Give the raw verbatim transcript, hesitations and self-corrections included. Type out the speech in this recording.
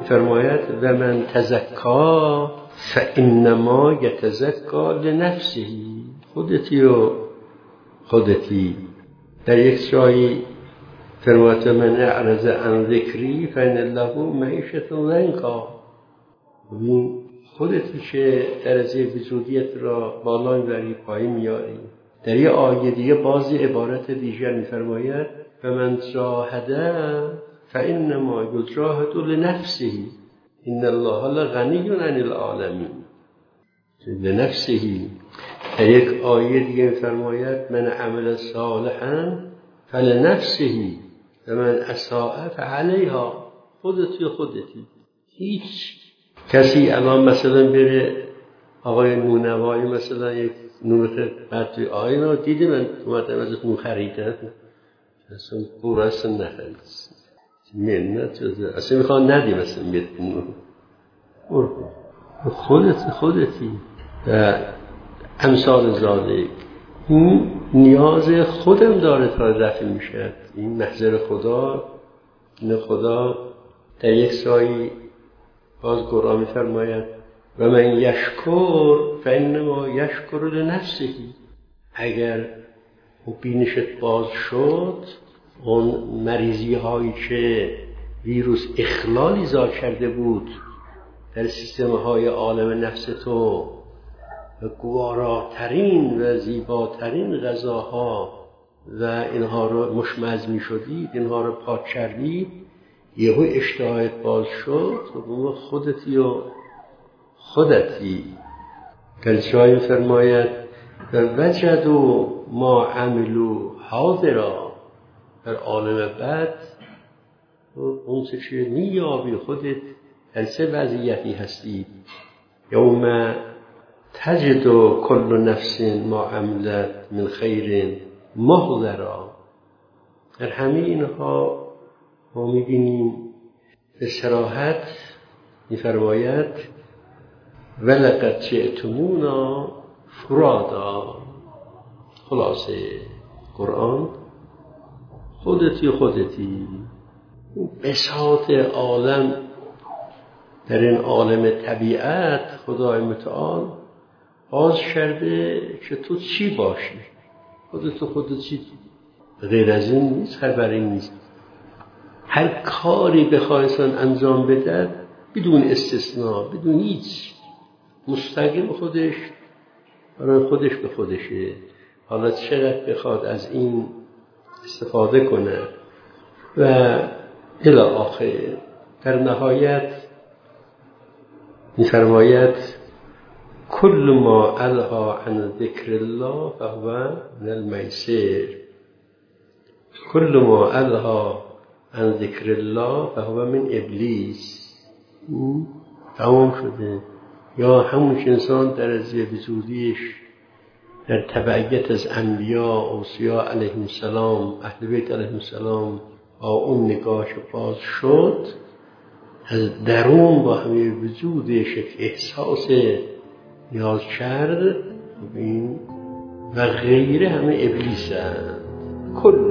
می‌فرماید و من تزکا فانما یتزکا لنفسه. خودتی و خودتی. در یک جایی فرماید من اعرض عن ذکری فان له معیشة ضنکا. ببین خودتی که درجه وجودیت را بالا میبری پایین میاری. در یه آیه دیگه بازی عبارت دیگر میفرماید و من جاهد فانما یجاهد لنفسه ان الله لغنی عن العالمین. لنفسه. در یک آیه دیگه میفرماید من عمل صالحا فلنفسه و من اساء فعلیها. خودتی و خودتی. هیچ کسی الان مثلا بره آقای نونوایی مثلا یک نون بعد توی آینه رو دیده من اومدم ازش نون خریدم اصلا برو اصلا نخرید منت اصلا میخوان ندیم اصلا نون برو خودتی خودتی و امثال زاده. این نیاز خودم داره تا رفع میشه. این محضر خدا. این خدا در یک سایی باز قرآن می‌فرماید و من یشکر فانما یشکر لنفسه. اگر اون بینشت باز شد، اون مریضی هایی که ویروس اخلال ایجاد کرده بود در سیستم های عالم نفس تو و گواراترین و زیباترین غذاها و اینها رو مشمئز می شدید، اینها رو پاک کردید، یهو اشتهایت باز شد و خودتی و خودتی. در جای فرماید و وجدوا ما عملوا حاضرا. در عالم بعد اون چه چیه میابی خودت در چه وضعیتی هستی. یوم تجد کل نفس ما عملت من خیر محضرا. در همه اینها ما میبینیم به صراحت میفرماید ولقد جئتمونا فرادا. خلاصه قرآن خودتی خودتی. بساط عالم در این عالم طبیعت خدای متعال باز کرده که تو چی باشی. خودت خودت چی؟ غیر از این نیست، خبری نیست. هر کاری بخواهیستان انجام بده بدون استثناء، بدون هیچ، مستقیم خودش برای خودش به خودشه. حالا چقدر بخواد از این استفاده کنه و الی آخر. در نهایت می‌فرماید کل ما الها عن ذکر الله فهو من المیسر. کل ما الها عن ذکر الله فهو من ابلیس. تمام شده. یا همون انسان در از وجودیش در تبعیت از انبیا اوصیا علیهم السلام اهل بیت علیهم السلام با اون نگاهش باز شد، از درون با همه وجودش احساس نیاز کرد و غیره همه ابلیس هست. کل